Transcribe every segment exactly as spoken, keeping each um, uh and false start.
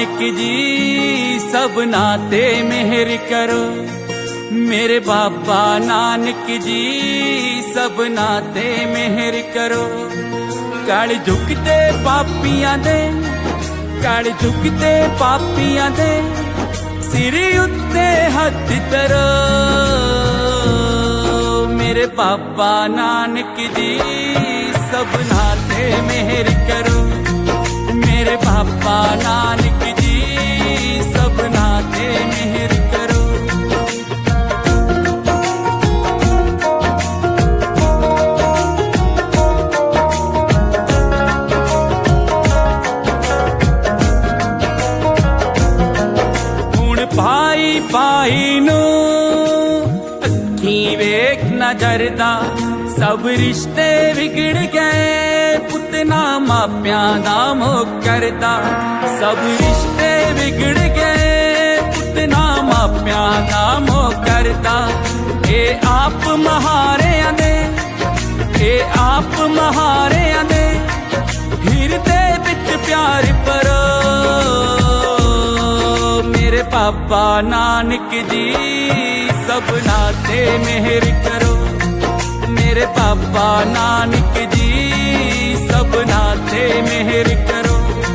नानक जी सबना ते मेहर करो। मेरे बाबा नानक जी सबना ते मेहर करो। कल झुकते पापियां दे, कल झुकते पापियां दे सिर उत्ते हथ धरो। मेरे बाबा नानक जी सबना ते मेहर करो। मेरे बाबा नानक जी सबना ते मेहर करो। हुण भाई भाई नू अखी वेख न डरदा, सब रिश्ते बिगड़ गए पुतना मापियां दा मोह करदा। सब रिश्ते बिगड़ गए पुतना मापियां दा मोह करदा। ए आप महारियां दे, ए आप महारियां दे हिरदे विच प्यार भरो। मेरे बाबा नानक जी सबना ते मेहर करो। मेरे बाबा नानक जी सबना ते मेहर करो।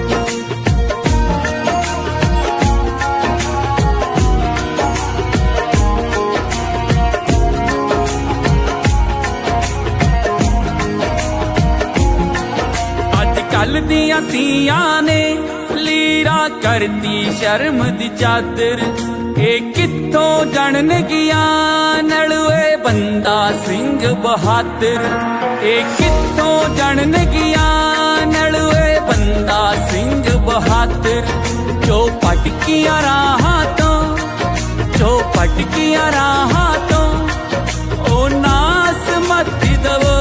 अजकल दियां धीआं ने लीरा करती शर्म दी चादर। ए कित्थों जनन गिया नलुए बंदा सिंह बहादुर। ए कित्थों जनन गिया नलुए बंदा सिंह बहादुर। जो भटकिया राहां तो, जो भटकिया राहां तो ओ नास मत दवो।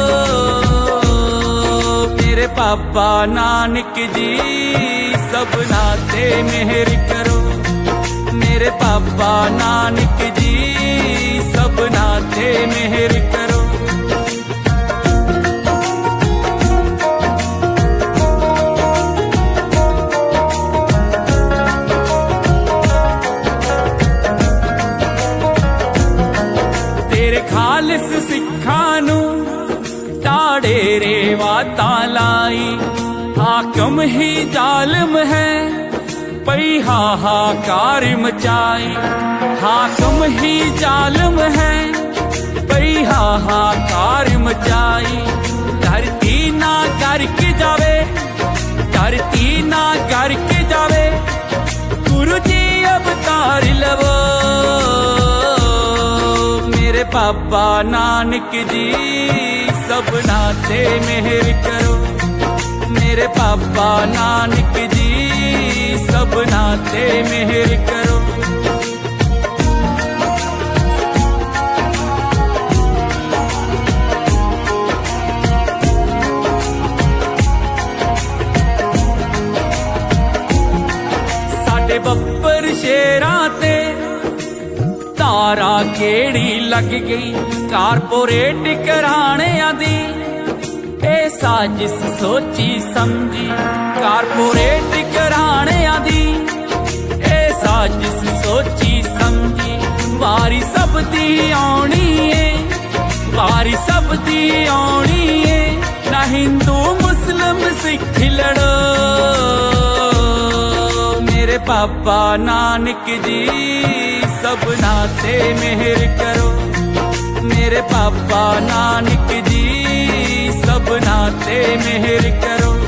मेरे बाबा नानक जी सबना ते मेहर करो। मेरे बाबा नानक जी सबना ते मेहर करो। तेरे खालिस सिखां नू ताड़े रेवाता लाई। हाकम ही जालिम है पई हाहाकार मचाई। हाकम ही जालिम है पई हाहाकार मचाई। धरती ना करके जावे, धरती ना करके जावे गुरु जी अवतार लवो। मेरे बाबा नानक जी सबना ते मेहर करो। मेरे बाबा नानक जी सबना ते मेहर करो। साडे बब्बर शेरां ते तारा केड़ी लग गई। कारपोरेट घराणियां दी ए साजिश सोची समझी। कारपोरेट घराणियां दी ए साजिश सोची समझी। वारी सब दी आउणी है, वारी सब दी आउणी है। ना हिंदू मुस्लिम सिख लड़ो। मेरे बाबा नानक जी सबना ते मेहर करो। मेरे बाबा नानक जी सबना ते मेहर करो।